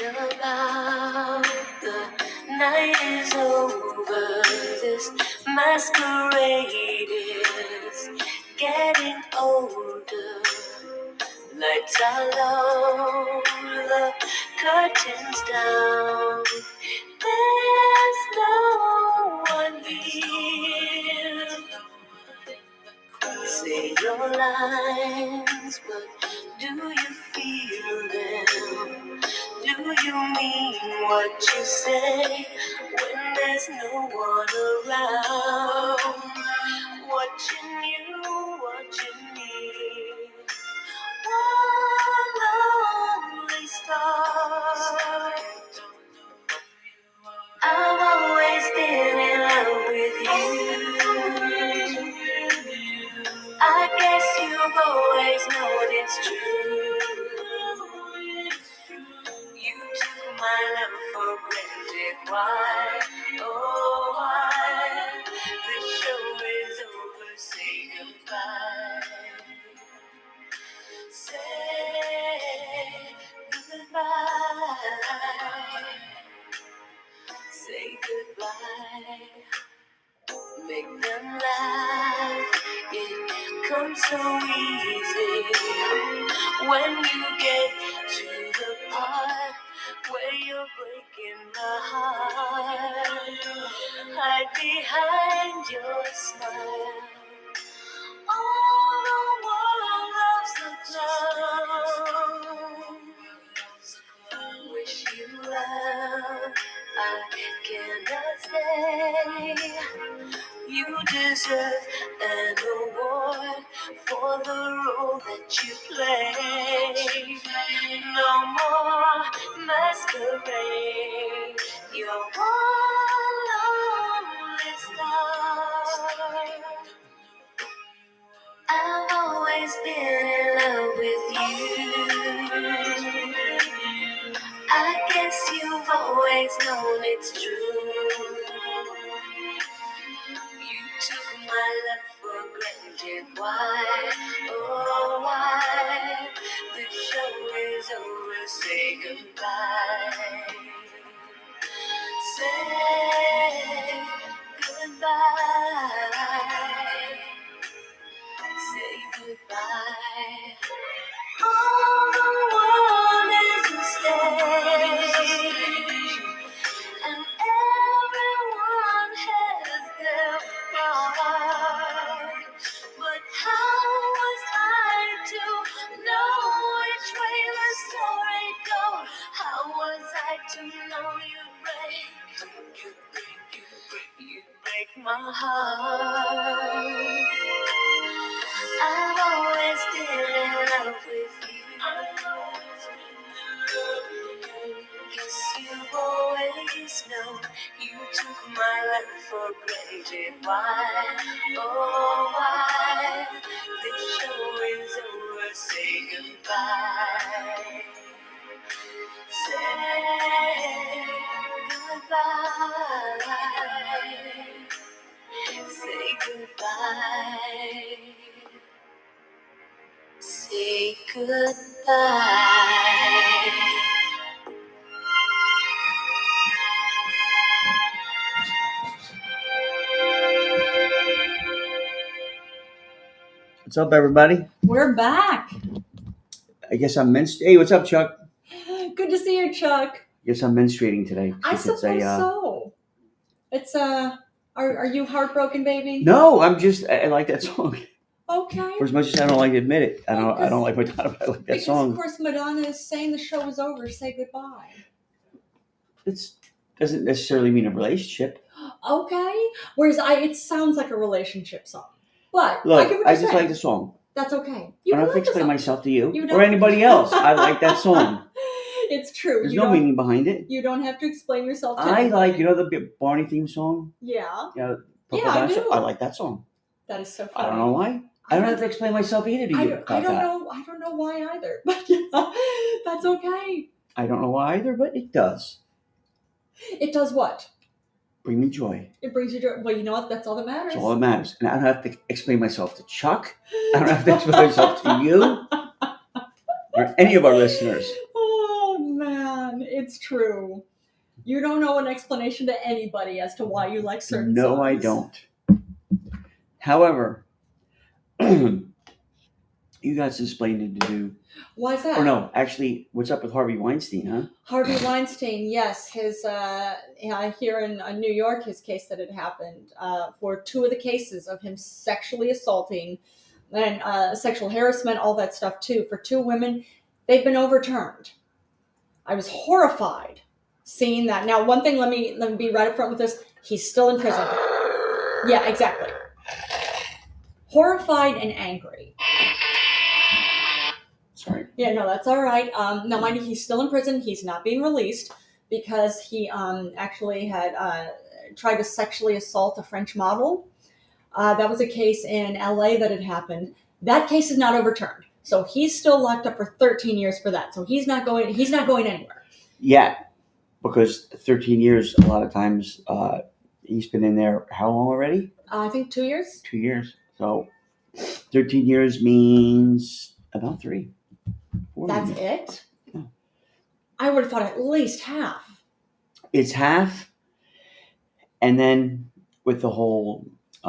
about the night is over. This masquerade is getting older. Lights are low, the curtains down. There's no one here. Say your lines, but do you feel them? Do you mean what you say when there's no one around? Watching you, watching me. One lonely star. I've always been in love with you. I guess you've always known it's true. You took my love for granted. Why? Oh, why? The show is over. Say goodbye. Say goodbye. Say goodbye. Make them laugh. It comes so easy when you get to the part where you're breaking my heart. Hide behind your smile. All the world loves a clown. Wish you well. I cannot stay. You deserve an award for the role that you play. No more masquerade. You're one lonely star. I've always been in love with you. I guess you've always known it's true. You took my love for granted. Why? Oh, why? The show is over. Say goodbye. Say goodbye. Say goodbye. All the world is a stage, and everyone has their part. But how was I to know which way the story goes? How was I to know you'd break my heart? I've always been in love with you. Guess you've always known you took my love for granted. Why? Oh, why? The show is over. Say goodbye. Say goodbye. Say goodbye. Say goodbye. What's up, everybody? We're back. I guess I'm menstruating. Hey, what's up, Chuck? Good to see you, Chuck. Guess I'm menstruating today. I suppose so. It's Are you heartbroken, baby? No, I like that song. Okay. For as much as I don't like to admit it, I don't like Madonna, but I like that song. Of course, Madonna is saying the show is over. Say goodbye. It doesn't necessarily mean a relationship. Okay. Whereas it sounds like a relationship song. But look, I just like the song. That's okay. I don't have to explain myself to you or anybody else. I like that song. It's true. There's no meaning behind it. You don't have to explain yourself to anybody. Like, the Barney theme song? Yeah. I do. I like that song. That is so funny. I don't know why. I don't have to explain myself either to you. I don't know why either. But that's okay. I don't know why either, but it does. It does what? Bring me joy. It brings you joy. Well, you know what? That's all that matters. That's all that matters. And I don't have to explain myself to Chuck. I don't have to explain myself to you or any of our listeners. Oh, man. it's true. You don't know an explanation to anybody as to why you like certain songs. No, I don't. However, you got some explaining to do. Why is that? Or no, actually, what's up with Harvey Weinstein, huh? Harvey Weinstein, yes, his here in New York, his case that had happened for 2 of the cases of him sexually assaulting and sexual harassment, all that stuff too. For 2 women, they've been overturned. I was horrified seeing that. Now, one thing, let me be right up front with this: he's still in prison. Yeah, exactly. Horrified and angry. Sorry. Yeah, no, that's all right. Now, mind you, he's still in prison. He's not being released because he actually had tried to sexually assault a French model. That was a case in LA that had happened. That case is not overturned. So he's still locked up for 13 years for that. So he's not going anywhere. Yeah, because 13 years, a lot of times, he's been in there how long already? I think 2 years. 2 years. So 13 years means about 3. 4 That's years. it? Yeah. I would have thought at least half. It's half. And then with the whole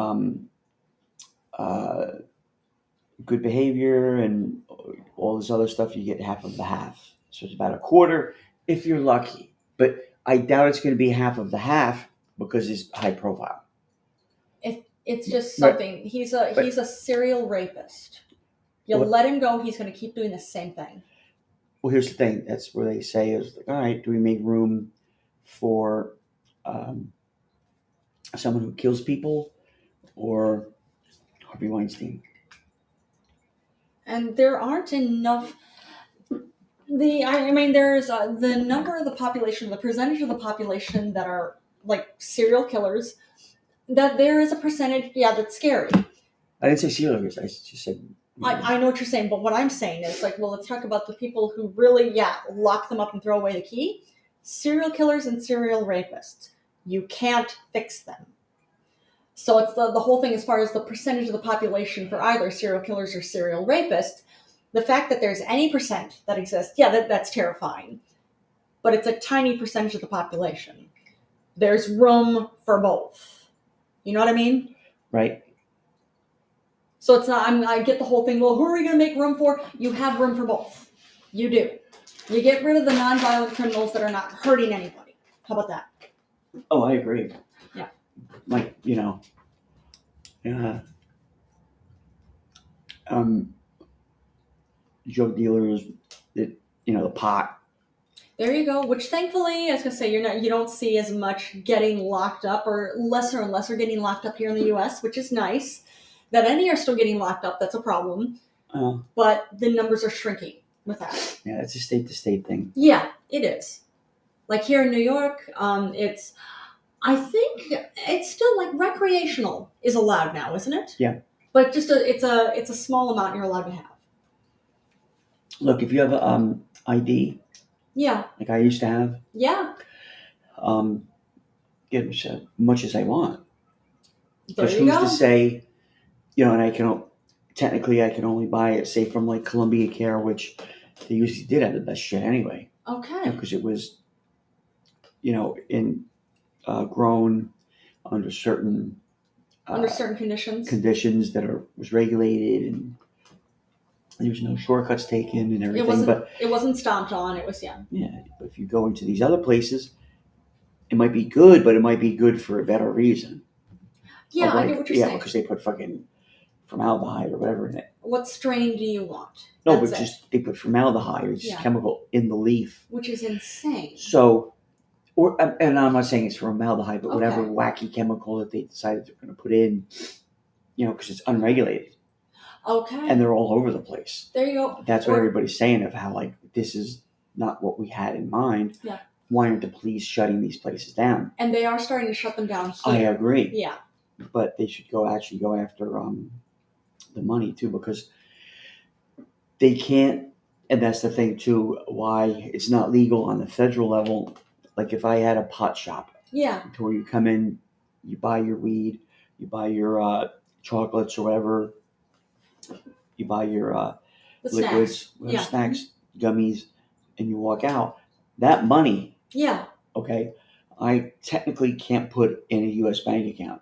good behavior and all this other stuff, you get half of the half. So it's about a quarter if you're lucky. But I doubt it's going to be half of the half because it's high profile. It's just something. He's a serial rapist. You let him go, he's going to keep doing the same thing. Well, here's the thing. That's where they say is, like, all right, do we make room for someone who kills people or Harvey Weinstein? And there aren't enough. There's the number of the population, the percentage of the population that are like serial killers. That there is a percentage, that's scary. I didn't say serial killers. I just said. I know what you're saying, but what I'm saying is like, well, let's talk about the people who really, lock them up and throw away the key. Serial killers and serial rapists. You can't fix them. So it's the whole thing as far as the percentage of the population for either serial killers or serial rapists. The fact that there's any percent that exists, that's terrifying. But it's a tiny percentage of the population. There's room for both. You know what I mean? Right. So it's not, I get the whole thing, well, who are we going to make room for? You have room for both. You do. You get rid of the nonviolent criminals that are not hurting anybody. How about that? Oh, I agree. Yeah. Like, drug dealers, the pot. There you go. Which thankfully, I was gonna say, you don't see as much getting locked up, or lesser and lesser getting locked up here in the U.S., which is nice. That any are still getting locked up, that's a problem. But the numbers are shrinking with that. Yeah, it's a state-to-state thing. Yeah, it is. Like here in New York, I think it's still like recreational is allowed now, isn't it? Yeah. But just it's a small amount you're allowed to have. Look, if you have a ID, like I used to have, get as much as I want. There because you who's go. to say, and I can only buy it, say, from like Columbia Care, which they usually did have the best shit anyway. Okay. Because it was, grown under certain conditions that was regulated, and there was no shortcuts taken and everything. It wasn't stomped on. It was Yeah, but if you go into these other places, it might be good, but it might be good for a better reason. Yeah, I get what you're saying. Yeah, because they put fucking formaldehyde or whatever in it. What strain do you want? No, but they put formaldehyde, which is chemical, in the leaf. Which is insane. So, and I'm not saying it's formaldehyde, but whatever wacky chemical that they decided they're going to put in, because it's unregulated. Okay. And they're all over the place. There you go. That's what everybody's saying of how, like, this is not what we had in mind. Yeah. Why aren't the police shutting these places down? And they are starting to shut them down here. I agree. Yeah. But they should go after the money too, because they can't. And that's the thing too, why it's not legal on the federal level. Like if I had a pot shop, to where you come in, you buy your weed, you buy your chocolates or whatever, you buy your liquids, snacks, gummies, and you walk out. That money Yeah. Okay, I technically can't put in a U.S. bank account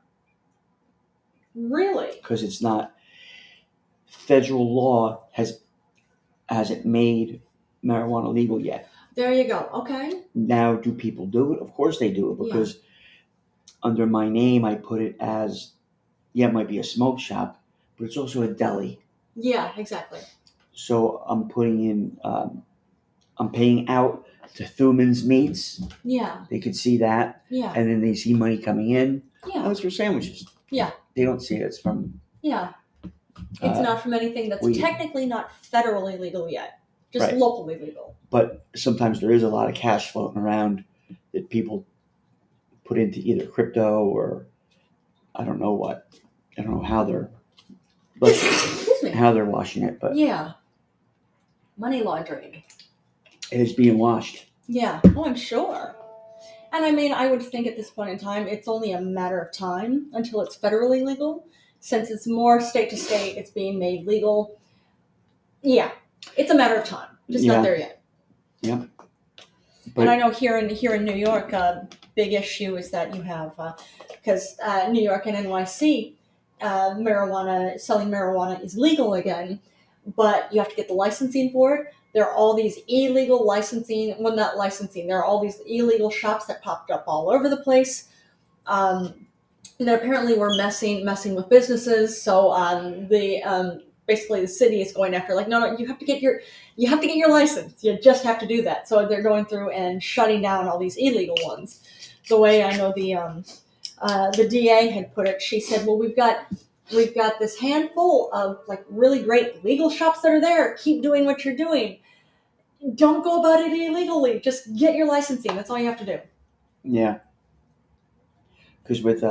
Really? because it's not federal law hasn't made marijuana legal yet. There you go. Okay. Now, do people do it? Of course they do it because under my name I put it as it might be a smoke shop, but it's also a deli. Yeah, exactly. So I'm putting in, I'm paying out to Thuman's Meats. Yeah. They could see that, Yeah. and then they see money coming in. Yeah. Oh, it's for sandwiches. Yeah. They don't see it. It's from. Yeah. It's not from anything that's weed. technically not federally legal yet, just Right. locally legal. But sometimes there is a lot of cash floating around that people put into either crypto or I don't know what. I don't know how they're Excuse me. how they're washing it, but Yeah. Money laundering. it is being washed. Yeah. Oh, I'm sure. And I mean, I would think at this point in time, it's only a matter of time until it's federally legal. Since it's more state to state, it's being made legal. Yeah, it's a matter of time. Just Yeah. not there yet. Yep. And I know here in New York, a big issue is that you have because New York and NYC, selling marijuana is legal again, but you have to get the licensing for it. There are all these illegal licensing, well, not licensing. There are all these illegal shops that popped up all over the place. That apparently were messing with businesses. So basically the city is going after no, you have to get your license. You just have to do that. So they're going through and shutting down all these illegal ones. The way I know the DA had put it, she said, well, we've got this handful of really great legal shops that are there. Keep doing what you're doing. Don't go about it illegally. Just get your licensing. That's all you have to do. Yeah. Because with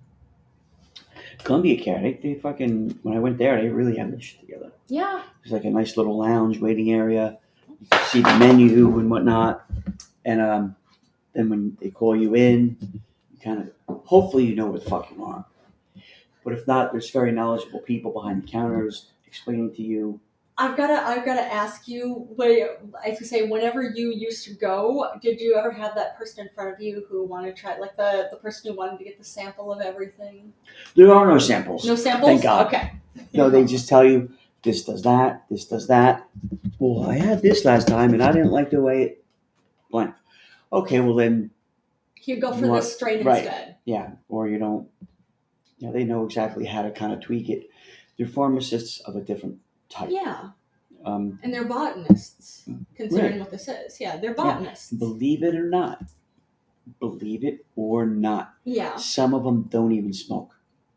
Columbia Care, they fucking, when I went there, they really have this shit together. Yeah. There's like a nice little lounge waiting area. You can see the menu and whatnot. And then when they call you in, you kind of, hopefully you know what the fuck you want. But if not, there's very knowledgeable people behind the counters explaining to you. I've gotta ask you. I was say, whenever you used to go, did you ever have that person in front of you who wanted to try, the person who wanted to get the sample of everything? There are no samples. No samples. Thank God. Okay. No, they just tell you this does that, this does that. Well, I had this last time and I didn't like the way it blank. Okay, well then. You go for this strain instead. Yeah, or you don't. Yeah, they know exactly how to kind of tweak it. They're pharmacists of a different type. Yeah. And they're botanists, considering what this is. Yeah, they're botanists. Yeah. Believe it or not. Believe it or not. Yeah. Some of them don't even smoke.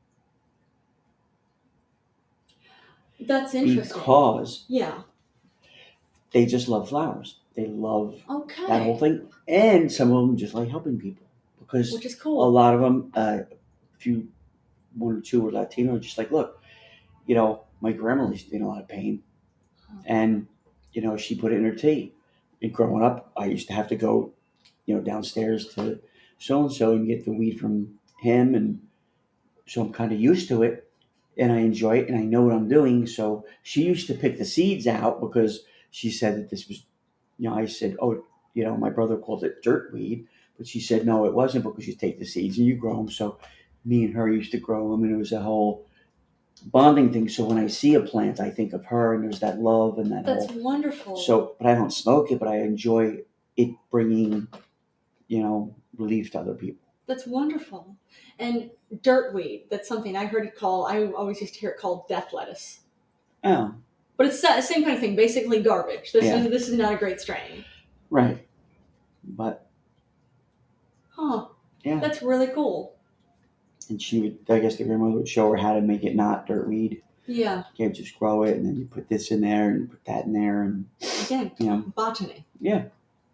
That's interesting. Because they just love flowers. They love that whole thing. And some of them just like helping people. Because which is cool. A lot of them, one or two were Latino, just like, look, my grandma used to be in a lot of pain. And, she put it in her tea. And growing up, I used to have to go, downstairs to so-and-so and get the weed from him. And so I'm kind of used to it. And I enjoy it. And I know what I'm doing. So she used to pick the seeds out because she said that this was, I said, oh, my brother called it dirt weed. But she said, no, it wasn't because you take the seeds and you grow them. So me and her used to grow them. And it was a whole bonding thing. So when I see a plant, I think of her, and there's that love and that. That's wonderful. So, but I don't smoke it, but I enjoy it bringing, relief to other people. That's wonderful. And dirtweed, that's something I heard it called. I always used to hear it called death lettuce. Oh. But it's the same kind of thing, basically garbage. This is not a great strain. Right. But. Huh. Yeah. That's really cool. And I guess the grandmother would show her how to make it not dirt weed. Yeah. You can't just grow it, and then you put this in there, and you put that in there, and again, botany. Yeah.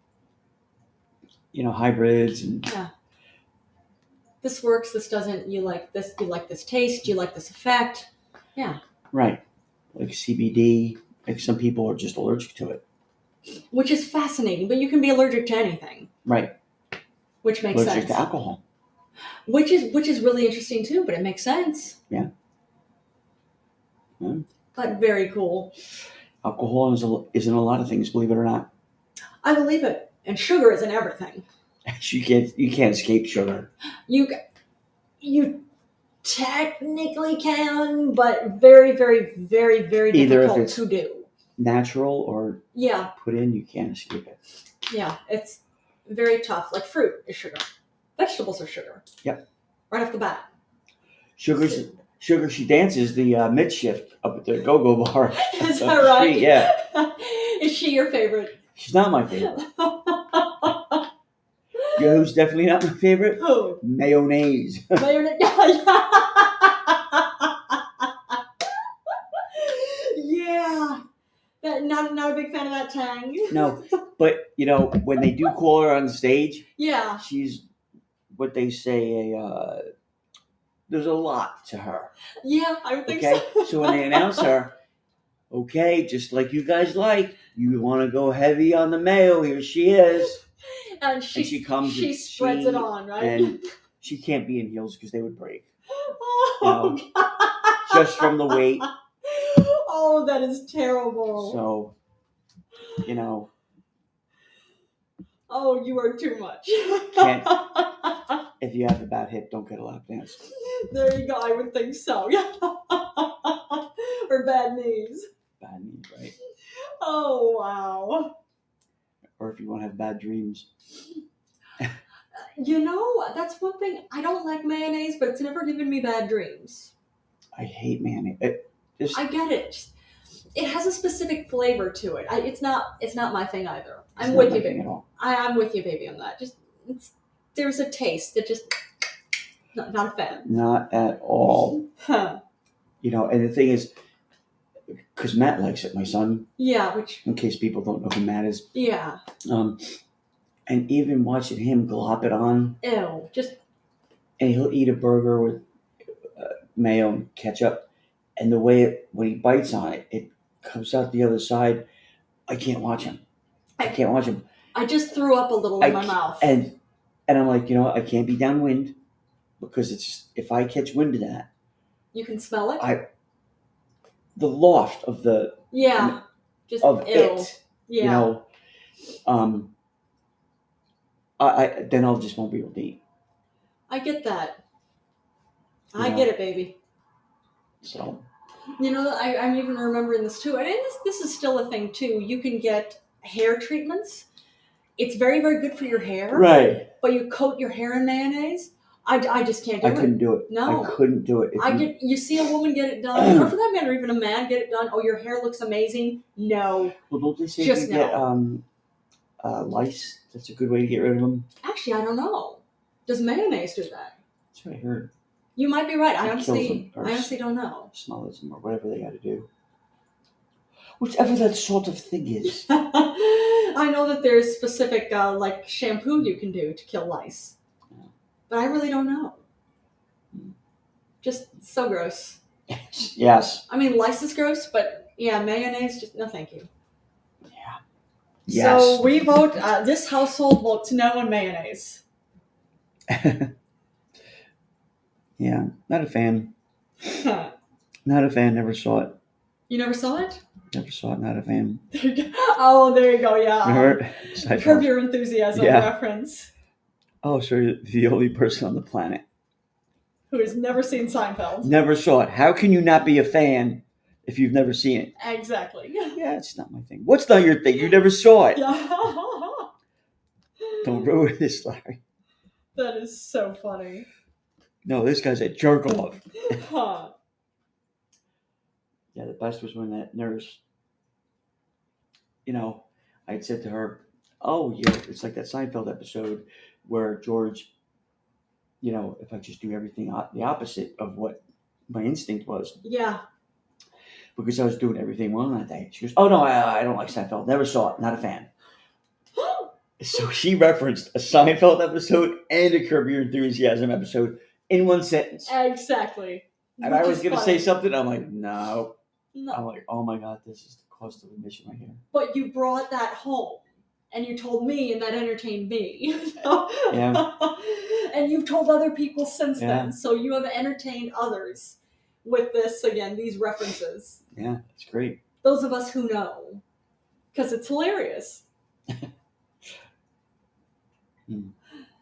Hybrids and. Yeah. This works. This doesn't. You like this. You like this taste. You like this effect. Yeah. Right. Like CBD. Like some people are just allergic to it. Which is fascinating, but you can be allergic to anything. Right. Which makes sense. Allergic to alcohol. Which is really interesting too, but it makes sense. Yeah. But very cool. Alcohol is in a lot of things, believe it or not. I believe it. And sugar is in everything. You can't escape sugar. You technically can, but very, very, very, very Either if difficult it's to do. natural or Yeah, put in, you can't escape it. yeah, it's very tough. Like fruit is sugar, vegetables are sugar. Yep. Right off the bat. Sugar, she dances the midshift up at the go-go bar. Is up that the right? street, yeah. Is she your favorite? She's not my favorite. You know who's definitely not my favorite? Who? Mayonnaise. Mayonnaise. Yeah. Not a big fan of that tang. No, but when they do call her on the stage, Yeah. she's what they say there's a lot to her. Yeah, I would think Okay, so. so when they announce her, okay, just like you guys like, you want to go heavy on the mayo, here she is. And she comes. She spreads it on, right? And she can't be in heels because they would break. Oh, God. Just from the weight. Oh, that is terrible. So, Oh, you are too much. Can't. If you have a bad hip, don't get a lap dance. There you go. I would think so. Or bad knees. Bad knees, right? Oh, wow. Or if you want to have bad dreams. That's one thing. I don't like mayonnaise, but it's never given me bad dreams. I hate mayonnaise. I get it. It has a specific flavor to it. It's not my thing either. I'm with you, baby. I'm with you, baby, on that. There's a taste that just not a fan. Not at all. Huh. And the thing is, because Matt likes it, my son. Yeah, which. In case people don't know who Matt is. Yeah. And even watching him glop it on. Ew. And he'll eat a burger with mayo and ketchup, and the way when he bites on it, it comes out the other side. I can't watch him. I just threw up a little in my mouth. And I'm like, I can't be downwind because it's just, if I catch wind of that. You can smell it? The loft of the. Yeah. Just of ew. it. Yeah. Then I'll just won't be able to eat. I get that. I get it, baby. So. I'm even remembering this too. And this is still a thing too. You can get hair treatments. It's very, very good for your hair. Right. But you coat your hair in mayonnaise. I just can't do it. I couldn't do it. No. I couldn't do it. You see a woman get it done, or for that matter, even a man get it done. Oh, your hair looks amazing. No. Well, don't they say you get lice? That's a good way to get rid of them. Actually, I don't know. Does mayonnaise do that? That's what I heard. You might be right. I honestly don't know. Smells them or whatever they got to do. Whichever that sort of thing is. I know that there's specific like shampoo you can do to kill lice. Yeah. But I really don't know. Just so gross. Yes. I mean, lice is gross, but yeah, mayonnaise, just no thank you. Yeah. Yes. So we vote, this household votes no on mayonnaise. Yeah, not a fan. Huh. Not a fan, never saw it. You never saw it? Never saw it, not a fan. Oh, there you go, yeah. Curb Your Enthusiasm reference. Oh, so you're the only person on the planet who has never seen Seinfeld. Never saw it. How can you not be a fan if you've never seen it? Exactly. Yeah, it's not my thing. What's not your thing? You never saw it. Yeah. Don't ruin this, Larry. That is so funny. No, this guy's a jerk off. Huh. Yeah, the best was when that nurse, I'd said to her, oh, yeah, it's like that Seinfeld episode where George, if I just do everything the opposite of what my instinct was. Yeah. Because I was doing everything wrong that day. She goes, oh, no, I don't like Seinfeld. Never saw it. Not a fan. So she referenced a Seinfeld episode and a Curb Your Enthusiasm episode in one sentence. Exactly. And I was going to say something. I'm like, no. I'm like, oh my God, this is the cost of admission right here. But you brought that home and you told me, and that entertained me. Yeah. And you've told other people since then. So you have entertained others with this, again, these references. Yeah, it's great. Those of us who know. Because it's hilarious.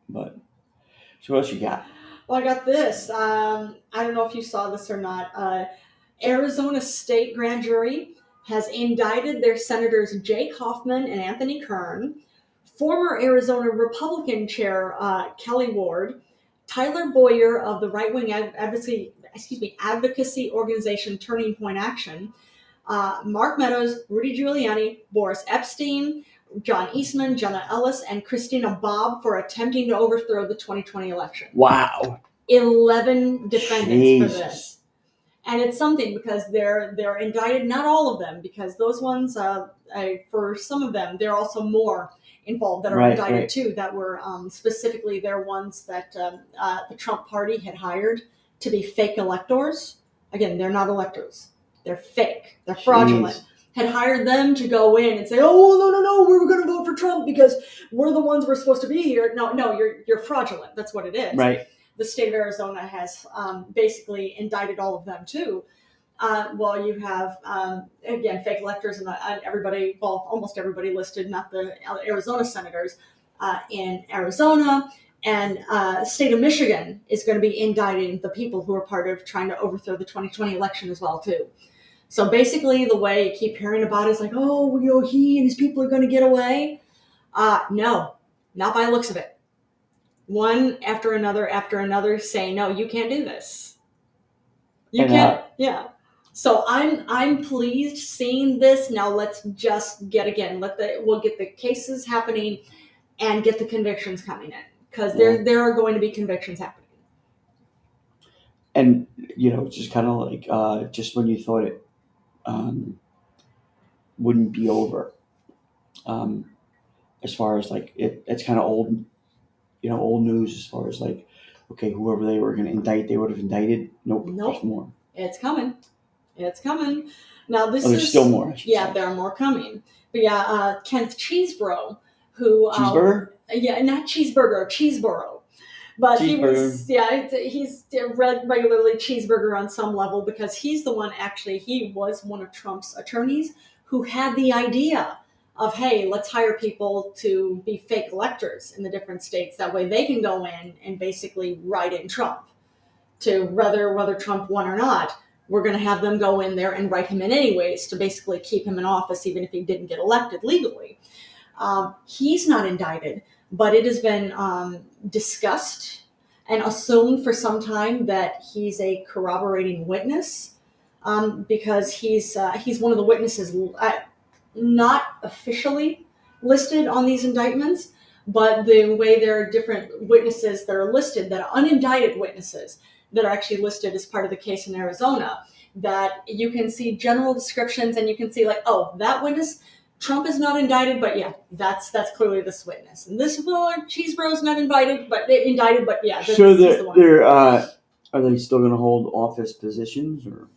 But so what else you got? Well, I got this. I don't know if you saw this or not. Arizona State Grand Jury has indicted their senators Jake Hoffman and Anthony Kern, former Arizona Republican chair Kelly Ward, Tyler Boyer of the right-wing advocacy organization Turning Point Action, Mark Meadows, Rudy Giuliani, Boris Epstein, John Eastman, Jenna Ellis, and Christina Bobb for attempting to overthrow the 2020 election. Wow. 11 defendants Jesus. for this. And it's something because they're indicted, not all of them, because those ones, for some of them, there are also more involved that are indicted too, that were specifically they're ones that the Trump party had hired to be fake electors. Again, they're not electors. They're fake. They're fraudulent. Had hired them to go in and say, "Oh, no, we're going to vote for Trump because we're the ones we're supposed to be here." No, you're fraudulent. That's what it is. Right. The state of Arizona has basically indicted all of them too. Well, you have, again, fake electors and everybody, well, almost everybody listed, not the Arizona senators, in Arizona. And state of Michigan is going to be indicting the people who are part of trying to overthrow the 2020 election as well too. So basically the way you keep hearing about it is like, oh, he and his people are going to get away. No, not by the looks of it. One after another saying, no, you can't do this. You can't. Yeah. So I'm pleased seeing this. Now let's just we'll get the cases happening and get the convictions coming in, because there are going to be convictions happening. And just kind of like just when you thought it wouldn't be over, as far as like it's kind of old news as far as like, okay, whoever they were going to indict, they would have indicted. Nope. There's more. It's coming. Now there's still more. Yeah, there are more coming. But yeah, Kenneth Chesebro, who Cheeseburger? Yeah, not Cheeseburger, Chesebro. But he's regularly Cheeseburger on some level, because he's the one, actually, he was one of Trump's attorneys who had the idea of, hey, let's hire people to be fake electors in the different states. That way they can go in and basically write in Trump. To whether Trump won or not, we're going to have them go in there and write him in anyways to basically keep him in office, even if he didn't get elected legally. He's not indicted, but it has been discussed and assumed for some time that he's a corroborating witness, because he's one of the witnesses not officially listed on these indictments, but the way there are different witnesses that are listed, that are unindicted witnesses that are actually listed as part of the case in Arizona, that you can see general descriptions and you can see like, oh, that witness, Trump is not indicted, but yeah, that's clearly this witness. And this one, Cheesebro's not indicted, but yeah. So they're are they still going to hold office positions, or?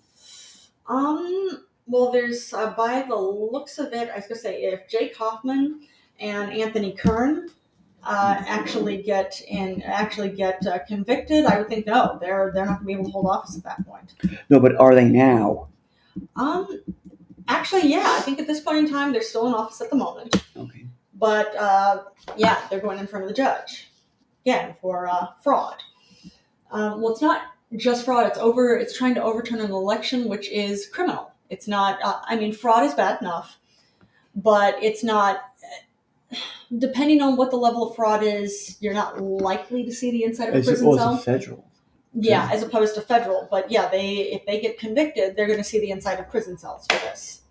Well, there's by the looks of it, I was going to say, if Jake Hoffman and Anthony Kern actually get convicted, I would think no, they're not going to be able to hold office at that point. No, but are they now? Actually, yeah, I think at this point in time they're still in office at the moment. Okay. But yeah, they're going in front of the judge again for fraud. Well, it's not just fraud. It's trying to overturn an election, which is criminal. It's not. Fraud is bad enough, but it's not. Depending on what the level of fraud is, you're not likely to see the inside of a prison cell. It's federal. Yeah, as opposed to federal. But yeah, if they get convicted, they're going to see the inside of prison cells for this.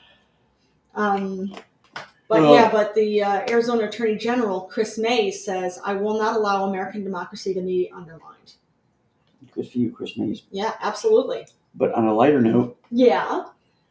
But the Arizona Attorney General, Chris Mays, says, I will not allow American democracy to be undermined. Good for you, Chris Mays. Yeah, absolutely. But on a lighter note. Yeah.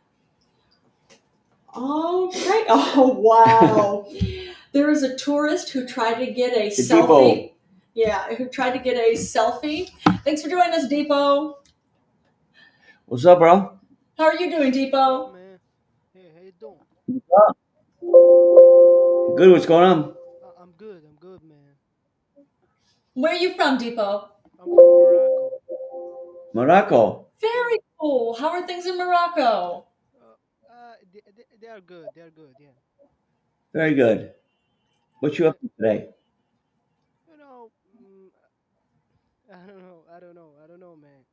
Okay. Oh, wow. There was a tourist who tried to get a selfie. Depot. Yeah, who tried to get a selfie. Thanks for joining us, Depot. What's up, bro? How are you doing, Depot? Man. Hey, how you doing? What's up? Good. What's going on? I'm good, man. Where are you from, Depot? I'm from Morocco. Morocco. Very cool. How are things in Morocco? They are good. They are good, yeah. Very good. What you up to today? You know, I don't know. I don't know. I don't know, man.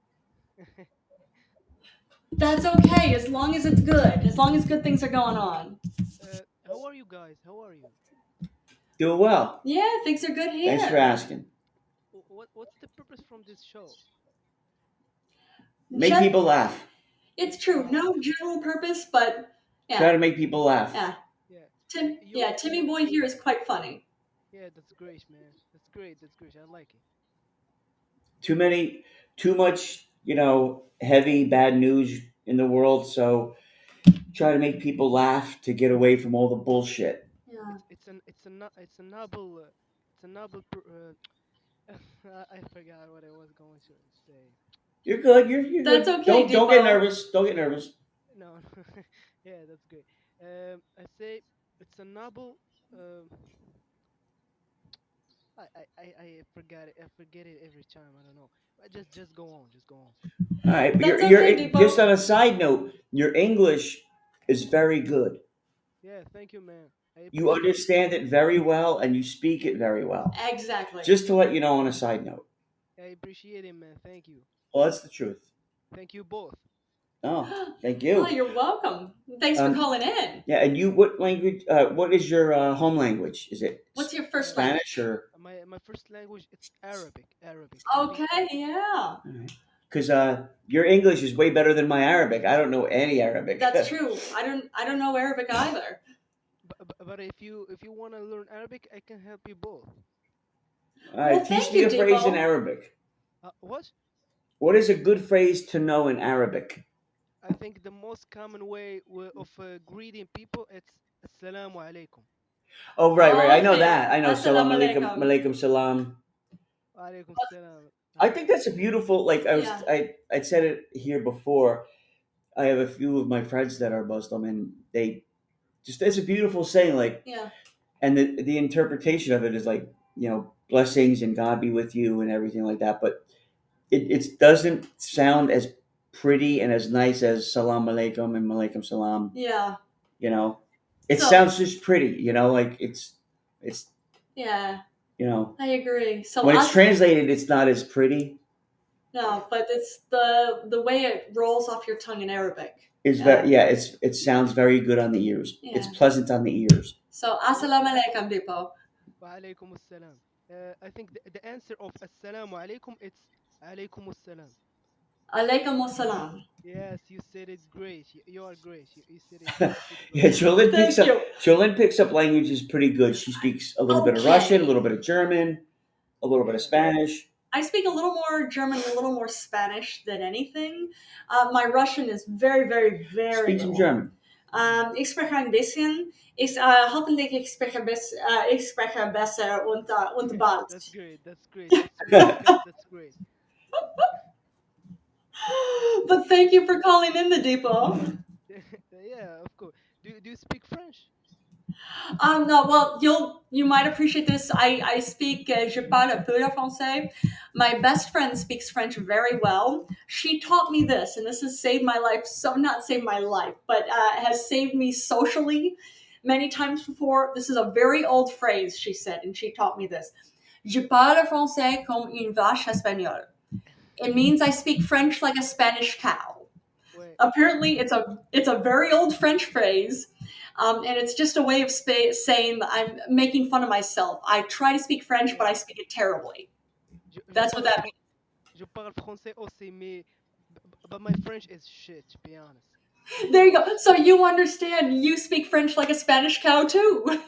That's okay, as long as it's good. As long as good things are going on. How are you guys? How are you? Doing well. Yeah, things are good Thanks for here. asking. What's the purpose from this show? Make people laugh. It's true. Oh, No general purpose, but Try yeah, to make people laugh. yeah. yeah. Timmy Boy here is quite funny. Yeah, that's great, man. That's great. That's great. I like it. Too many, too much, heavy bad news in the world. So try to make people laugh to get away from all the bullshit. Yeah. It's a noble it's a noble I forgot what I was going to say. You're good. You're That's good. okay, Don't get Depot. nervous. Don't get nervous. No, yeah, that's great. I say it's a noble. Um, I forgot it. I forget it every time. I don't know. Just go on. Just go on. All right, but That's okay, just Depot. on a side note, your English is very good. Yeah, thank you, man. I You appreciate it. understand it very well and you speak it very well. Exactly. Just to let you know on a side note. I appreciate it, man. Thank you. Well, that's the truth. Thank you both. Oh, thank Oh, you. you're welcome. Thanks for Um, calling in. yeah, and you, what language? What is your home language? Is it What's your first Spanish language? or? My first language it's Arabic. Arabic. I speak Okay, Arabic. yeah. Because your English is way better than my Arabic. I don't know any Arabic. That's true. I don't know Arabic either. But if you want to learn Arabic, I can help you both. All Well, right, teach thank me you, a phrase in Depot. Arabic. What? What is a good phrase to know in Arabic? I think the most common way of greeting people it's Assalamu alaikum. Oh, right. I know Okay. that. I know. Salam Assalamu alaikum, alaikum. malaikum salam. Wa alaikum salam. I think that's a beautiful. Like Yeah. I said it here before. I have a few of my friends that are Muslim, and they just it's a beautiful saying. Like, Yeah. and the interpretation of it is like blessings and God be with you and everything like that. But it doesn't sound as pretty and as nice as salam alaikum and malaikum salam. Yeah. You know, it So sounds just pretty. Like it's yeah, you know I agree. So when it's us translated, it's not as pretty. no, but it's the way it rolls off your tongue in Arabic. It's Yeah. very it sounds very good on the ears. It's Yeah. pleasant on the ears. So assalamu alaikum, Depot. Wa alaikum salam. I think the answer of Assalamu alaikum it's alaikum salam. Alaikum assalam. Yes, you said it great. You are great. You said it Yeah, very well. Thank you. Jolene picks up languages pretty good. She speaks a little bit of Russian, a little Okay. bit of German, a little bit of Yeah. Spanish. I speak a little more German, a little more Spanish than anything. My Russian is very, very, very Speak some little. German. Ich spreche ein bisschen. Hoffentlich ich spreche besser und bald. That's great. That's great. That's great. That's great. But thank you for calling in the depot. Yeah, of course. Do you speak French? No, well, you might appreciate this. I speak, je parle un peu le français. My best friend speaks French very well. She taught me this, and this has saved my life. So not saved my life, but has saved me socially many times before. This is a very old phrase she said, and she taught me this. Je parle français comme une vache espagnole. It means I speak French like a Spanish cow. Wait. Apparently, it's a very old French phrase, and it's just a way of saying I'm making fun of myself. I try to speak French, but I speak it terribly. Je That's what parle that means. je parle français aussi, but my French is shit, to be honest. There you go. So you understand. You speak French like a Spanish cow too,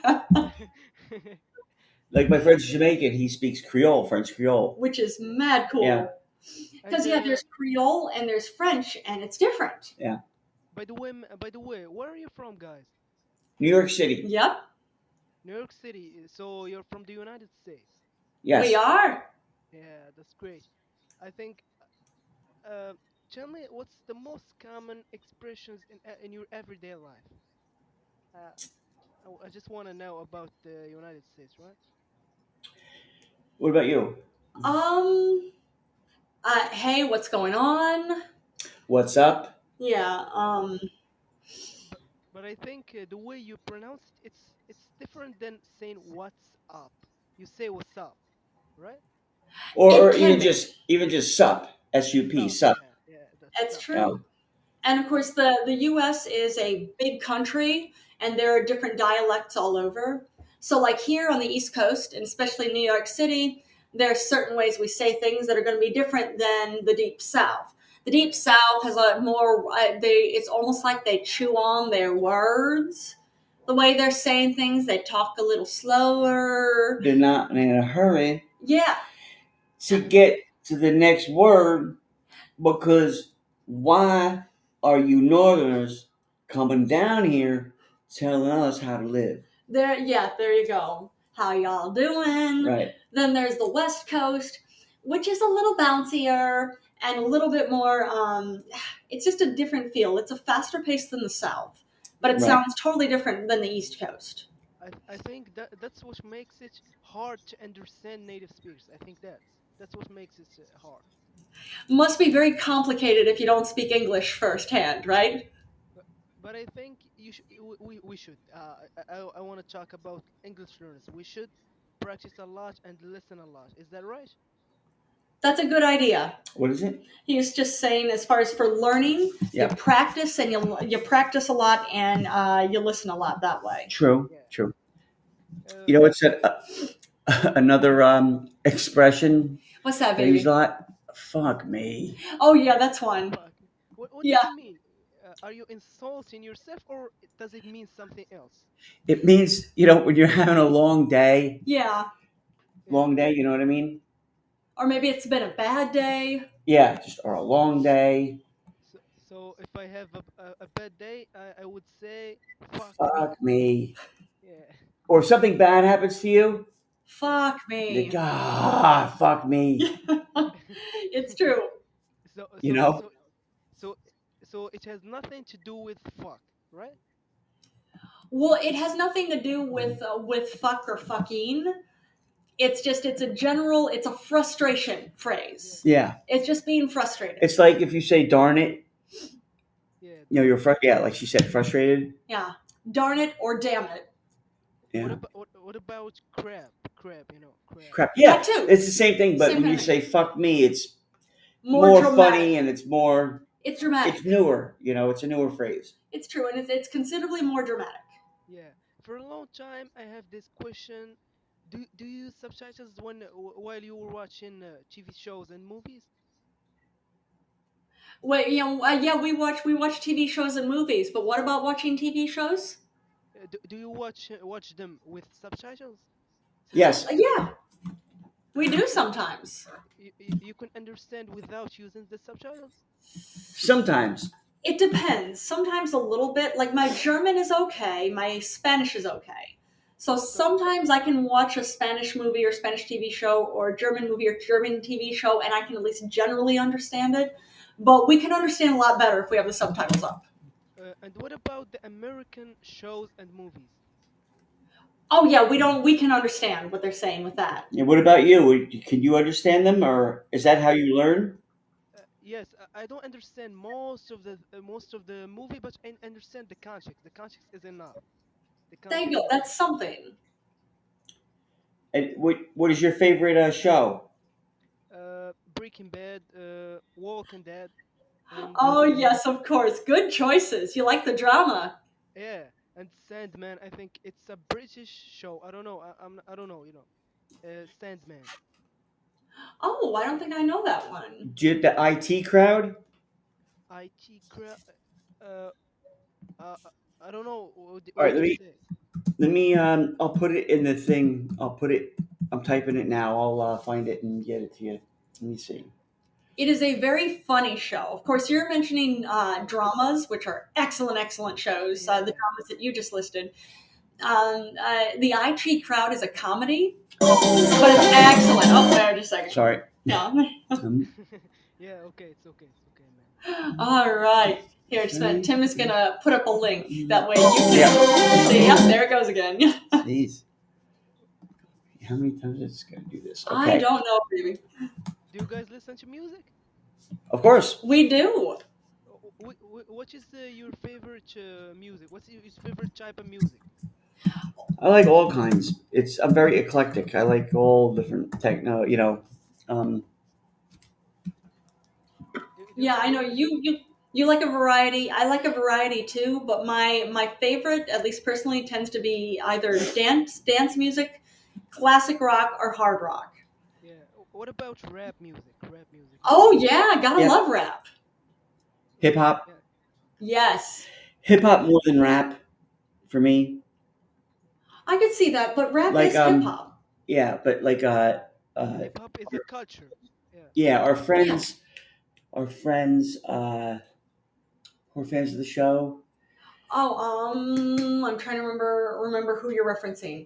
Like my friend's Jamaican, he speaks Creole, French Creole. which is mad Yeah. cool. And Because there's Creole and there's French, and it's different. Yeah. by the way, where are you from, guys? New York City. Yep, New York City. So you're from the United States. Yes. we are. Yeah, that's great. I think. Uh, Tell me what's the most common expressions in your everyday life. Uh, I just want to know about the United States, right? What about you? Um. Hey, what's going on? What's up? Yeah. But but I think the way you pronounce it, it's different than saying what's up. You say what's up, right? or It can be. even just sup, sup, Stop. sup. Yeah, yeah, that's It's stop. true. Oh, And of course, the US is a big country, and there are different dialects all over. So, like here on the East Coast, and especially New York City, there are certain ways we say things that are going to be different than the Deep South. The Deep Yeah, South has a more, it's almost like they chew on their words. The way they're saying things, they talk a little slower. they're not in a hurry Yeah, to get to the next word because why are you Northerners coming down here telling us how to live? there you go. How y'all doing? Right, Then there's the West Coast, which is a little bouncier and a little bit more. It's just a different feel. It's a faster pace than the South, but it right. sounds totally different than the East Coast. I think that's what makes it hard to understand native speakers. I think that's what makes it hard. Must be very complicated if you don't speak English firsthand, right? But but I think we should. I want to talk about English learners. We should practice a lot and listen a lot. Is that right? That's a good idea. What is it? He was just saying, as far as for learning, you Yeah, practice and you practice a lot and you listen a lot that way. true, Yeah. true. Uh, You know, it's another expression What's that, they use baby? a lot. Fuck me. Oh yeah, that's one. fuck. What does Yeah, it mean? Are you insulting yourself, or does it mean something else? It means, when you're having a yeah. Yeah. long day, you know what I mean? Or maybe it's been a bad day. Yeah, just or a long day. So, so if I have a bad day, I would say, fuck me. Fuck me. Yeah. Or if something bad happens to you, Fuck you me. go, fuck me. It's true. So, You so, know? so, so, so it has nothing to do with fuck, right? Well, it has nothing to do with fuck or fucking. It's a general. It's a frustration Yeah. phrase. Yeah. It's just being frustrated. It's like if you say darn it, Yeah. you're yeah, like she said, frustrated. Yeah. Darn it or damn it. What Yeah. about what about crap? Crap, crap. Crap. That Yeah. too. It's the same thing, but Same when kind you of thing. say fuck me, it's More more dramatic. funny and it's more, It's dramatic. it's newer, it's a newer phrase. It's true, and it's considerably more dramatic. Yeah. For a long time, I have this question: Do you use subtitles while you were watching TV shows and movies? Wait, yeah, we watch TV shows and movies, but what about watching TV shows? Do you watch them with subtitles? Yes. Yeah, we do sometimes. You can understand without using the subtitles. Sometimes. It depends. Sometimes a little bit. Like my German is okay, my Spanish is okay. So So sometimes I can watch a Spanish movie or Spanish TV show or a German movie or German TV show and I can at least generally understand it. But we can understand a lot better if we have the subtitles up. and what about the American shows and movies? Oh yeah, we can understand what they're saying with that. And what about you? Can you understand them, or is that how you learn? Yes, I don't understand most of the movie, but I understand the context. The context is enough. The There you context go. is That's enough. something. And what is your favorite show? Breaking Bad, Walking Dead, and Oh yes, of course. Good choices. You like the drama. yeah, and Sandman. I think it's a British show. I don't know. I don't know. Sandman. Oh, I don't think I know that one. The IT crowd? IT crowd. Uh, uh, I don't know. All What right, do you say? let me I'll put it in the thing. I'm typing it now. I'll find it and get it to you. Let me see. It is a very funny show. Of course, you're mentioning dramas, which are excellent, excellent shows. The Yeah. dramas that you just listed. The IT Crowd is a comedy, but it's excellent. Oh, there, just a second. Sorry. Yeah. Yeah. Okay. It's okay, man. All right. Here, just a minute. Tim is gonna put up a link. That way you can Yeah. see. Yep, there it goes again. Jeez. How many times is it going to do this? I Okay. don't know, baby. Do you guys listen to music? Of course. We do. What is your favorite music? What's your favorite type of music? I like all kinds. I'm very eclectic. I like all different techno. Um, Yeah, I know you like a variety. I like a variety too, but my favorite, at least personally, tends to be either dance music, classic rock, or hard rock. Yeah. What about rap music? Rap music. You Oh know. yeah, gotta yep, love rap. hip hop, Yeah. Yes, hip hop more than rap for me. I could see that, but rap Like is hip hop. yeah, but like Hip hop is a culture. Yeah. yeah, Yeah. our friends who are fans of the show. Oh, I'm trying to remember who you're referencing.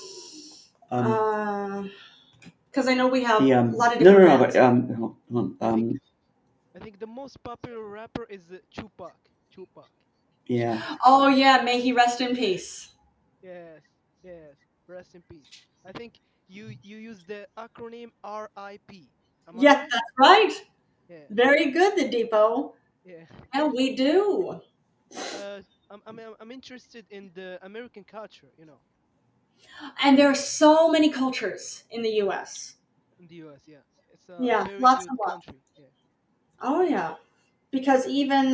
Um, Because I know we have the a lot of no, different no, no, but bands. hold on, I think I think the most popular rapper is Tupac. Tupac. yeah, Oh yeah, may he rest in peace. Yes. Yes. Rest in peace. I think you use the acronym RIP. Am I Yes, right? that's right. Yeah. Very good, the depot. Yeah. Yeah, we do. Uh, I'm interested in the American culture. You know, And there are so many cultures in the US. in the U.S. Yeah, it's a Yeah, very lots good and lots. country. Yeah. Oh yeah, because even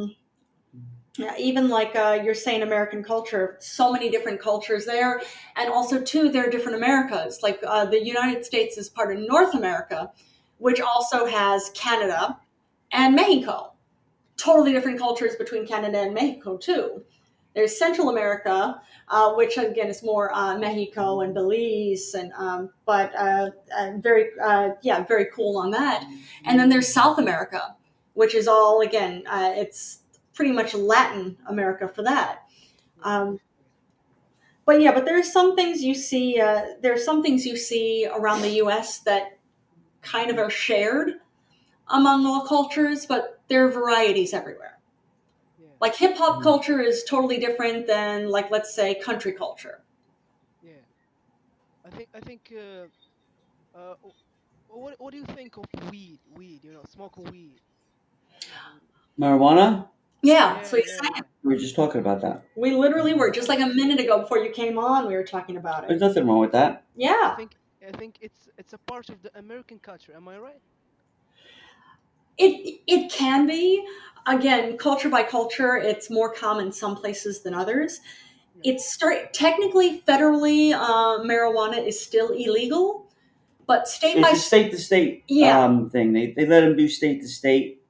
yeah, even like you're saying American culture, so many different cultures there, and also too there are different Americas. Like the United States is part of North America, which also has Canada and Mexico. Totally different cultures between Canada and Mexico too. There's Central America, which again is more Mexico and Belize, and but very yeah, very cool on that. And then there's South America, which is all again it's pretty much Latin America for that. Yeah. Um, but yeah, but there's some things you see. There are some things you see around the U.S. that kind of are shared among all cultures, but there are varieties everywhere. Yeah. Like hip hop mhm. culture is totally different than like let's say country culture. Yeah. I think. What do you think of weed? Weed. You know, smoke weed. Smoking weed. Marijuana. Yeah, Yeah. so Yeah. Yeah. We were just talking about that. we literally were I just like a minute ago before you came on. We were talking about it. There's nothing wrong with that. I Yeah, think I think it's a part of the American culture. Am I right? it can be. Again, culture by culture, it's more common some places than others. Yeah. It's technically federally marijuana is still illegal, but state by It's a state to state yeah. thing. They let them do state to state.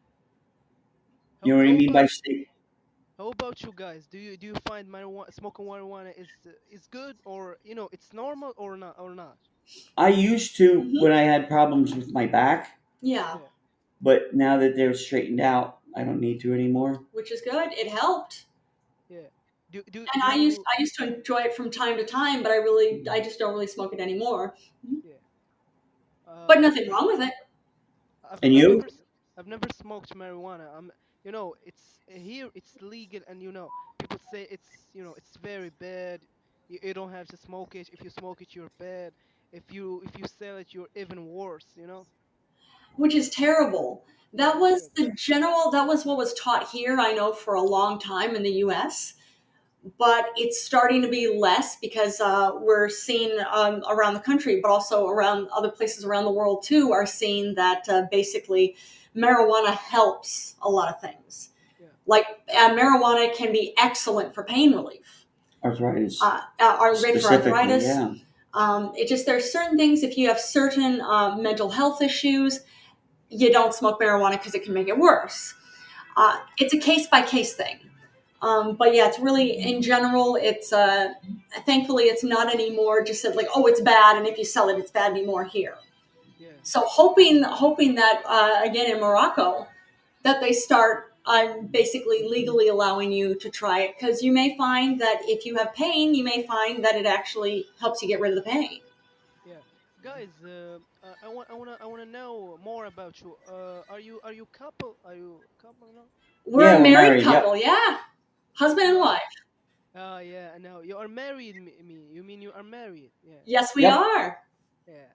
You How know what I how mean by about state? how about you guys? Do you find marijuana smoking marijuana is good, or you know it's normal or not? I used to when Hmm. I had problems with my back, Yeah, Yeah. but now that they're straightened out, I don't need to anymore. which is good. It helped. Yeah. Do do And do you I used to enjoy it from time to time, but I just don't really smoke it anymore. yeah. But Uh, nothing wrong with it. And I've you? I've never smoked marijuana. You know it's here it's legal, and you know people say it's you know it's very bad. You don't have to smoke it. If you smoke it, you're bad. If you sell it, you're even worse. You know. Which is terrible. Yeah, That it's was terrible. the general, that was what was taught here, I know, for a long time in the US. But it's starting to be less because we're seeing around the country, but also around other places around the world too, are seeing that basically marijuana helps a lot of things. Yeah, Like marijuana can be excellent for pain relief, Arthritis are great for specifically, arthritis. yeah. It just there's certain things if you have certain mental health issues, you don't smoke marijuana because it can make it worse. It's a case by case thing. But yeah, it's really in general. It's thankfully it's not anymore. Just said like, oh, it's bad, and if you sell it, it's bad anymore here. yeah, So hoping that again in Morocco that they start basically legally allowing you to try it because you may find that if you have pain, you may find that it actually helps you get rid of the pain. yeah. Guys, I wanna know more about you. Are you couple? Are you couple now? We're Yeah, a we're married married. couple, Yep. yeah, husband and Ah, wife. yeah. I know you are married. Me. You mean you are married? Yeah, Yes, we Yep. are. yeah.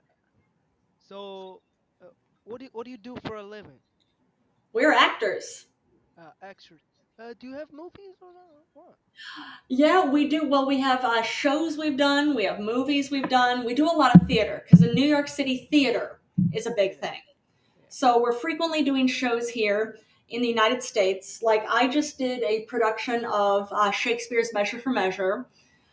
So, what do you do for a living? We're actors. Actually, do you have movies or not? What? Yeah, we do. Well, we have shows we've done. We have movies we've done. We do a lot of theater because in New York City, theater. is a big Yeah, thing. yeah. So we're frequently doing shows here in the United States. Like I just did a production of Shakespeare's Measure for Measure.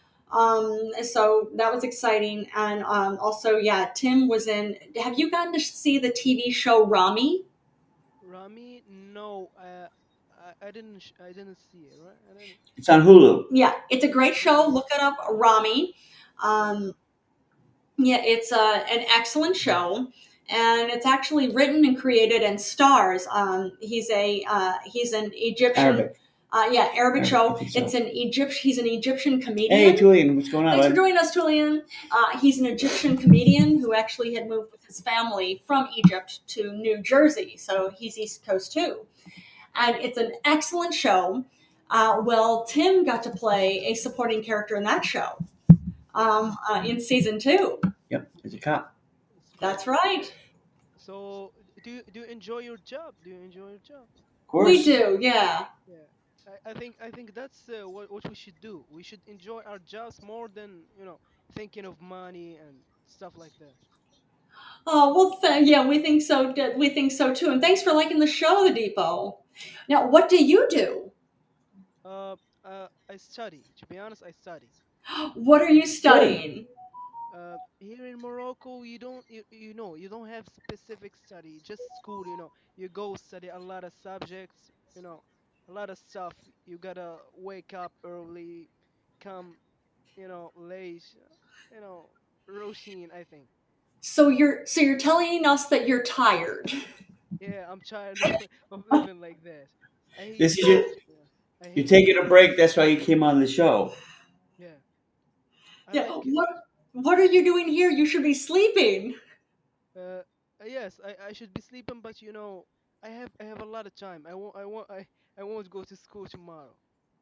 So that was exciting. And also, yeah, Tim was in. Have you gotten to see the TV show Rami? Rami, no, I didn't see it, right? I didn't. It's on Hulu. Yeah, it's a great show. Hulu. Look it up, Rami. Yeah. Um, yeah, it's an excellent show, and it's actually written and created and stars. He's an Egyptian. Arabic. Yeah, Arabic Arabic, I show. think It's so. an Egypt. He's an Egyptian Hey, comedian. Julian, what's going on, Thanks for bud? joining us, Julian. He's an Egyptian comedian who actually had moved with his family from Egypt to New Jersey, so he's East Coast too. And it's an excellent show. Well, Tim got to play a supporting character in that show in season two. Yep, it's a cop. It's great. That's right. So, do you enjoy your job? Do you enjoy your job? Of We course. do, yeah. Yeah. I think that's what we should do. We should enjoy our jobs more than thinking of money and stuff like that. Oh well, yeah, we think so. We think so too. And thanks for liking the show, The Depot. Now, what do you do? Uh, I study. To be honest, I study. What are you Good. studying? Here in Morocco, you don't have specific study, just school. You go study a lot of subjects. A lot of stuff. You gotta wake up early, come, late. You know, routine. I think. So you're telling us that you're tired. Yeah, I'm tired of living like that. I hate This is your. school. Yeah, I You're hate taking school. a break. That's why you came on the show. Yeah, I Yeah. like. What are you doing here? You should be sleeping. Uh, yes, I should be sleeping, but I have a lot of time. I won't go to school tomorrow.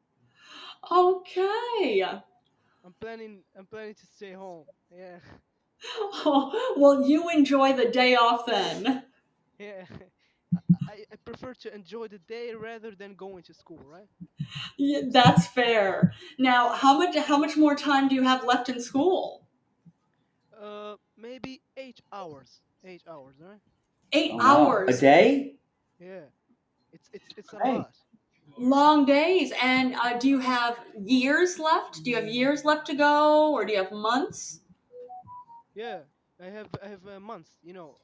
Okay. I'm planning to stay home. Yeah, Oh, well, you enjoy the day off then. yeah. I prefer to enjoy the day rather than going to school, right? Yeah, that's fair. Now, how much more time do you have left in school? Maybe 8 hours. 8 hours, right? Eight Oh wow, a hours. day? Yeah, it's a Hey, lot. Long days. And do you have years left? Do you have years left to go, or do you have months? Yeah, I have months.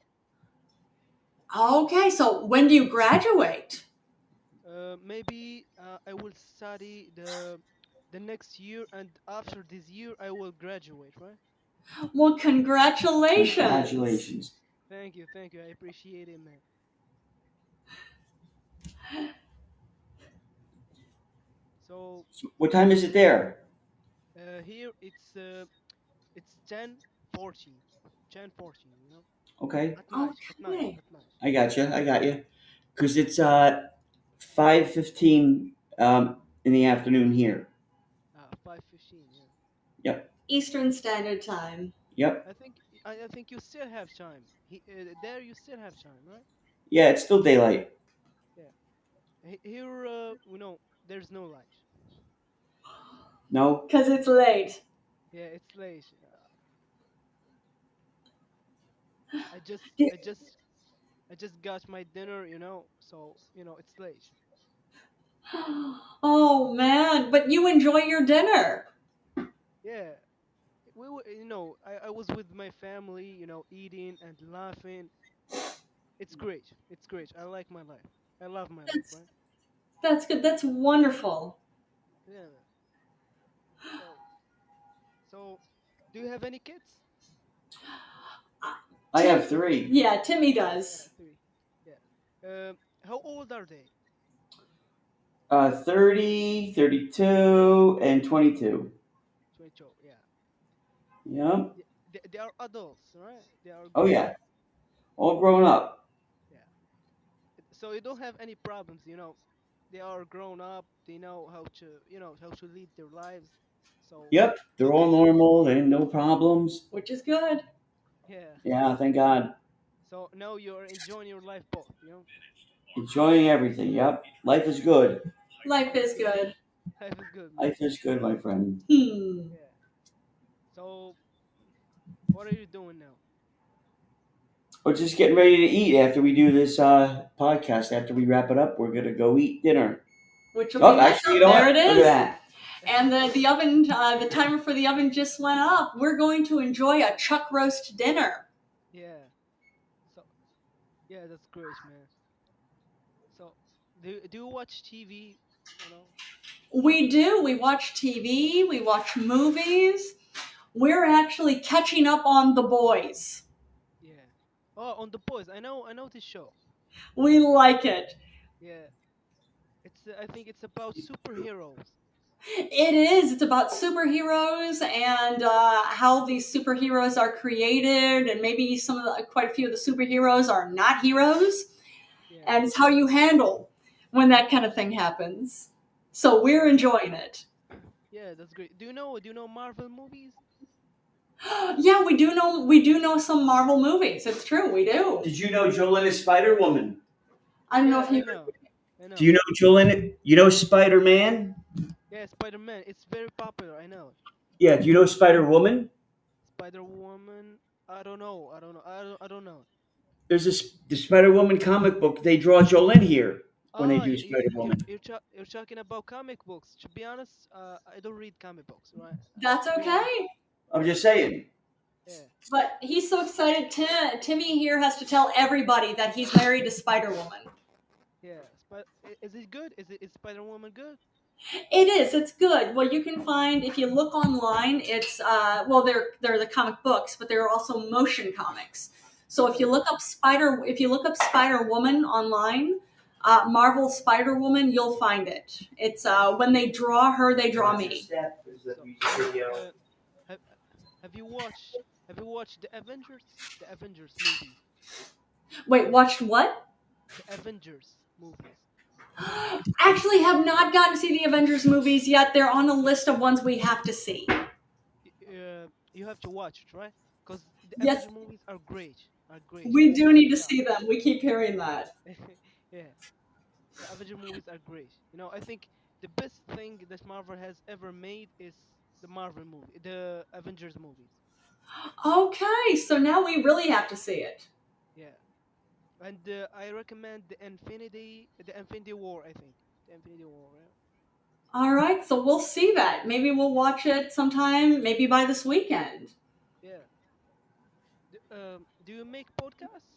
Okay, so when do you graduate? Maybe I will study the next year, and after this year, I will graduate, right? Well, congratulations. congratulations. Thank you. I appreciate it, man. So So what time is it there? here it's 10:14, 10:14. Okay, At night, at night, Okay. at night. I got you. I got you. Cause it's 5:15 in the afternoon here. 5:15. Yeah. Yep. Eastern Standard Time. Yep. I think you still have time. There you still have time, right? Yeah, it's still daylight. Yeah. Here, there's no light. No. Because it's late. Yeah, it's late. I just, Do- I just, I just got my dinner. So it's late. Oh, man. But you enjoy your dinner. Yeah, we were, I was with my family, eating and laughing. It's great. It's great. I like my life. I love my life, That's, right? that's good. That's wonderful. Yeah. So, so, do you have any kids? I have three. Yeah, Timmy does. Three. Yeah. How old are they? 30, 32, and 22. 22. Yeah. Yep. They are adults, right? They are Oh grown yeah, up. all grown up. Yeah. So you don't have any problems. They are grown up. They know how to lead their lives. So Yep, it's they're all okay. normal. They no problems. Which is good. Yeah. Yeah, thank God. So now you're enjoying your life both. Enjoying everything. Yep, life is good. Life Life is is good. good. Life is good, man. Life is good, my friend. Hmm. Yeah. So what are you doing now? We're just getting ready to eat after we do this podcast. After we wrap it up, we're gonna go eat dinner. Which will Oh, be actually, you know there what? it is. Look at that. And the oven, the timer for the oven just went up. We're going to enjoy a chuck roast dinner. Yeah. So yeah, that's great, man. So do you watch TV? You know. We do. We watch TV. We watch movies. We're actually catching up on The Boys. Yeah. Oh, on the boys. I know this show. We like it. Yeah. It's I think it's about superheroes. It is. It's about superheroes and how these superheroes are created, and maybe quite a few of the superheroes are not heroes, Yeah. and it's how you handle when that kind of thing happens. So we're enjoying it. Yeah, that's great. Do you know Marvel movies? Yeah, we do know. We do know some Marvel movies. It's true. We do. Did you know Jolene is Spider Woman? I don't know Yeah, if you. I know. Do you know Jolene? You know Spider Man? Yeah, Spider Man. It's very popular. I know. Yeah. Do you know Spider Woman? Spider Woman. I don't know. I don't know. There's the Spider Woman comic book. They draw Jolene here when they Ah, do Spider Woman. you're talking about comic books. To be honest, I don't read comic books, right? That's To be honest, okay. I'm just saying. yeah. But he's so excited. Timmy here has to tell everybody that he's married to Spider Woman. Yeah. Is it good? Is Spider Woman good? It is. It's good. Well, you can find if you look online. It's well, they're the comic books, but there are also motion comics. So if you look up Spider Woman online, Marvel Spider Woman, you'll find it. It's when they draw her, they draw me. So, uh, have, have you watched the Avengers? The Avengers movies. Wait, watched what? The Avengers movies. Actually, have not gotten to see the Avengers movies yet. They're on the list of ones we have to see. You have to watch it, right? Because the Yes, Avengers movies are great. Are great. we do need to Yeah. see them. We keep hearing that. Yeah. The Avenger movies are great. You know, I think the best thing that Marvel has ever made is the Avengers movies. Okay, so now we really have to see it. Yeah, and I recommend the Infinity War. I think the Infinity War. All right, so we'll see that. Maybe we'll watch it sometime, maybe by this weekend. Yeah. Do you make podcasts?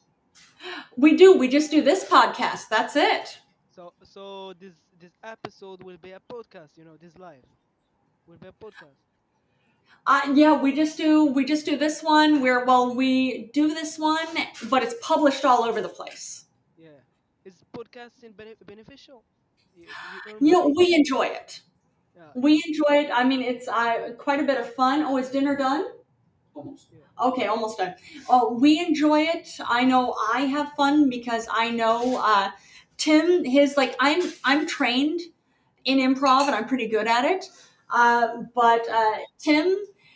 We do. We just do this podcast. That's it. So this episode will be a podcast. You know, this live will be a podcast. Yeah, we just do this one where we do this one, but it's published all over the place. Yeah. Is podcasting beneficial? You earn You know, money? we enjoy it. Yeah. We enjoy it. I mean, it's quite a bit of fun. Oh, is dinner done? Almost. Yeah. Okay, almost done. Oh, we enjoy it. I know I have fun because I know Tim. I'm trained in improv and I'm pretty good at it. But Tim,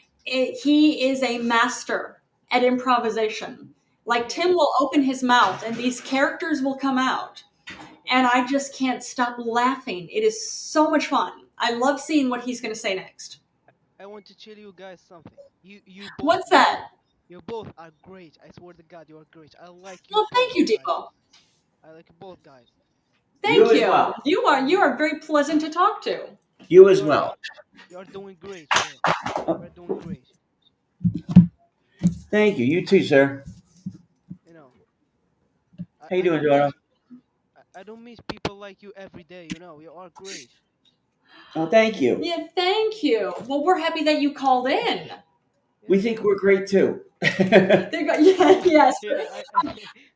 he is a master at improvisation. Like Tim will open his mouth and these characters will come out, and I just can't stop laughing. It is so much fun. I love seeing what he's going to say next. I want to tell you guys something. You both. What's that? You both are great. I swear to God, you are great. I like you. Well, thank you, both, guys. Depot. I like you both, guys. Thank You as you. well. You are very pleasant to talk to. You as well. You are doing great. Man. You are doing great. Thank you. You too, sir. You know. How you doing, don't Jordan? I don't miss people like you every day. You know, you are great. Oh, thank you. Yeah, thank you. Well, we're happy that you called in. We think we're great too. There you go. Yeah, yes. Yeah,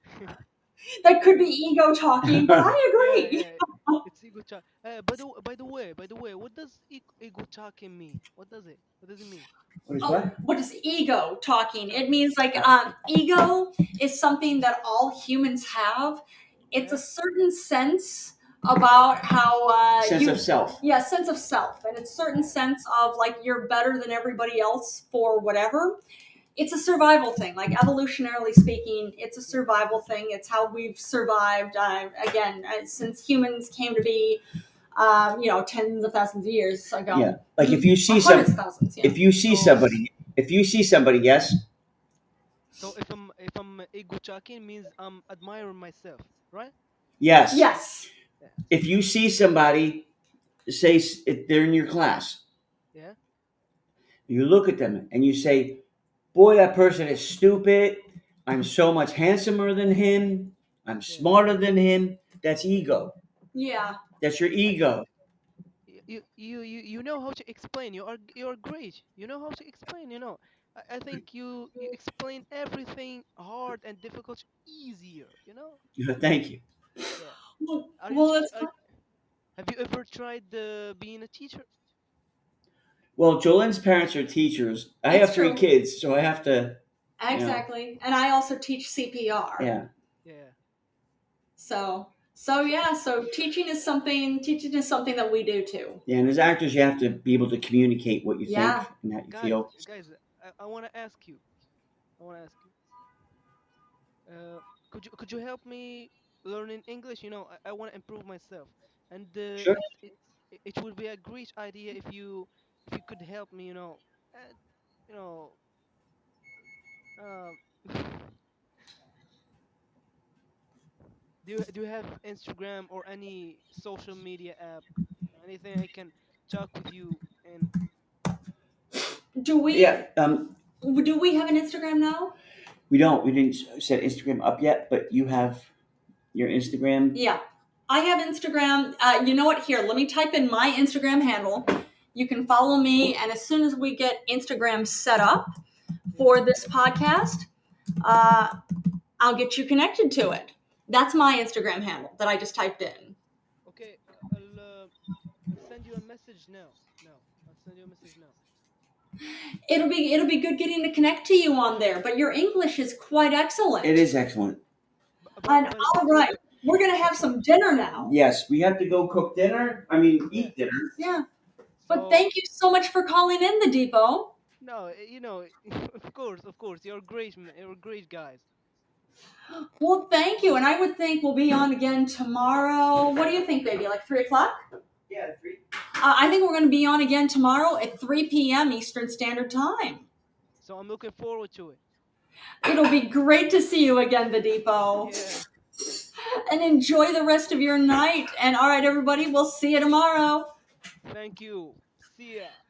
That could be ego talking, but I agree. yeah. It's ego talk. By the way, what does ego talking mean? What does it? What does it mean? What is Oh, what? what is ego talking? It means ego is something that all humans have. It's a certain sense about how Sense of self. Yeah, sense of self, and it's certain sense of like you're better than everybody else for whatever. It's a survival thing, like evolutionarily speaking. It's a survival thing. It's how we've survived since humans came to be. Tens of thousands of years ago. Yeah, like if you see Hundreds of thousands. Yeah. if you see somebody, yes. So if I'm ego chucking, means I'm admiring myself, right? Yes. Yes. Yeah. If you see somebody, say if they're in your class, Yeah. you look at them and you say, "Boy, that person is stupid. I'm so much handsomer than him. I'm Yeah. smarter than him." That's ego. Yeah. That's your I think ego. you know how to explain. You're great. You know how to explain. I think you explain everything hard and difficult easier. Thank you. Yeah. Well, Are you well, teach? that's Have you ever tried being a teacher? Well, Jolene's parents are teachers. I it's have three true. kids, so I have to, you know, Exactly. And I also teach CPR. yeah. Yeah. So So yeah, so teaching is something that we do too. Yeah, and as actors, you have to be able to communicate what you think Yeah. and how you guys, feel. guys, I want to ask you. I want to ask you. Uh, could you help me learning English? I want to improve myself, and Sure. it would be a great idea if you could help me. You know. Um, do you have Instagram or any social media app? Anything I can talk with you and Do we Yeah. do we have an Instagram now? We don't. We didn't set Instagram up yet, but you have your Instagram. Yeah. I have Instagram. You know what? Here, let me type in my Instagram handle. You can follow me, and as soon as we get Instagram set up yeah. for this podcast, uh, I'll get you connected to it. That's my Instagram handle that I just typed in. Okay, I'll send you a message now. No, I'll send you a message now. It'll be good getting to connect to you on there. But your English is quite It excellent. is excellent. And all Before right, we're gonna have some dinner now. Yes, we have to go cook dinner. I mean, yeah. eat dinner. Yeah. But So thank you so much for calling in, the Depot. no, of course, you're great, man. You're great guys. Well, thank you. And I would think we'll be on again tomorrow. What do you think, baby? Like 3 o'clock? Yeah, three. I think we're going to be on again tomorrow at 3 p.m. Eastern Standard Time. So I'm looking forward to it. It'll be great to see you again, the Depot. Yeah. And enjoy the rest of your night. And all right, everybody, we'll see you tomorrow. Thank you. See ya.